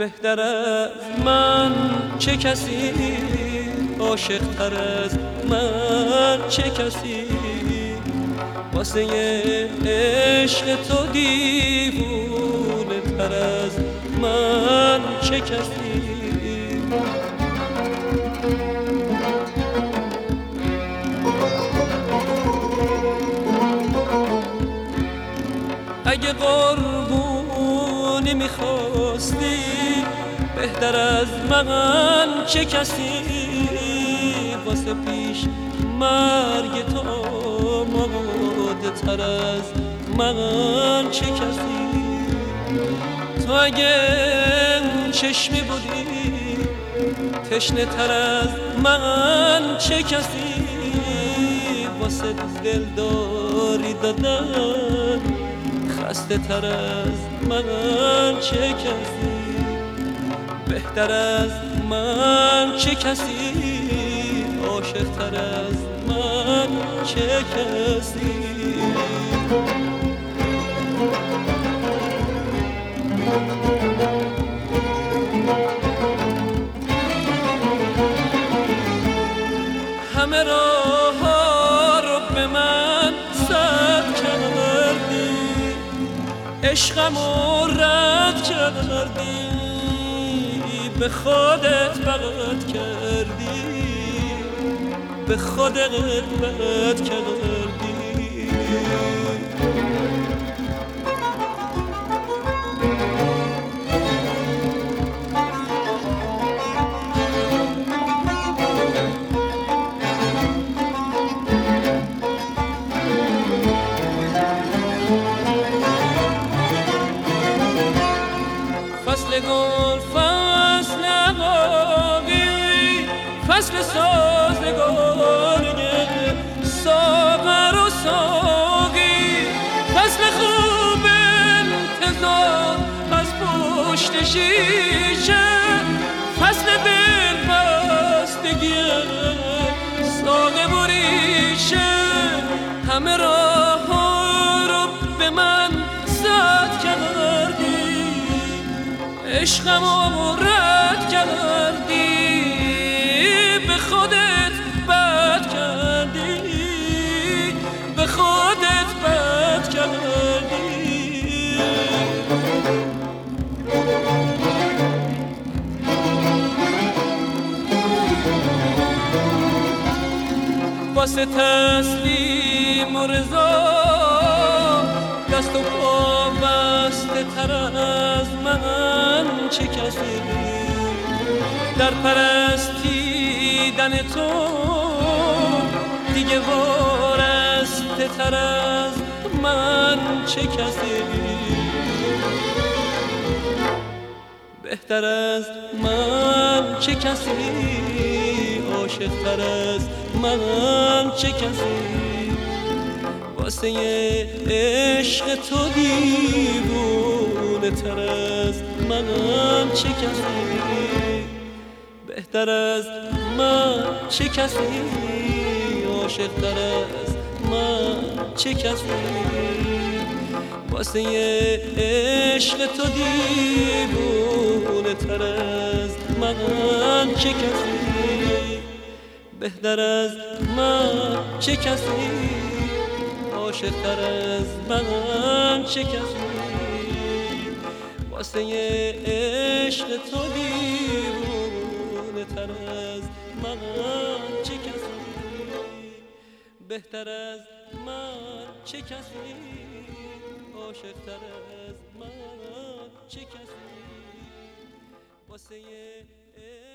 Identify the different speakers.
Speaker 1: بهتر از من چه کسی، عاشق تر از من چه کسی، واسه عشق تو دیوونه تر از من چه کسی. اگه قربونی میخواستی بهتر از من چه کسی، واسه پیش مرگ تو آماده تر از من چه کسی. تو اگه چشمی بودی تشنه تر از من چه کسی، واسه دلداری دادن خسته تر از من چه کسی. بهتر از من چه کسی، عاشق تر از من چه کسی. همه راه ها رو به من سد کردی، عشقمو رد کردی، به خودت بد کردی، به خودت بد کردی. فصل گل فصل عقاقی، فصل سازگاری، ساغر و ساقی، فصل خوب انتظار از پشت شیشه، فصل دلبستگی ساقه و ریشه. همه راه ها رو به من سد کردی، عشقمو رد کردی، به خودت بد کردی، به خودت بد کردی. واسه تسلیم و رضا دست و پا بسته تر از من چه کسی، در پرستیدن تو دیگه وارسته تر از من چه کسی. بهتر از من چه کسی، عاشق تر از من چه کسی، واسه عشق تو دیوونه تر از من چه کسی. بهتر از من چه کسی، عاشق تر از من چه کسی، واسه عشق تو دیوونه تر از من چه کسی. بهتر از من چه کسی، عاشق تر از من چه کسی، واسه عشق تو دیوونه تر از من چه کسی. بهتر از من چه کسی، عاشق تر از من چه کسی، واسه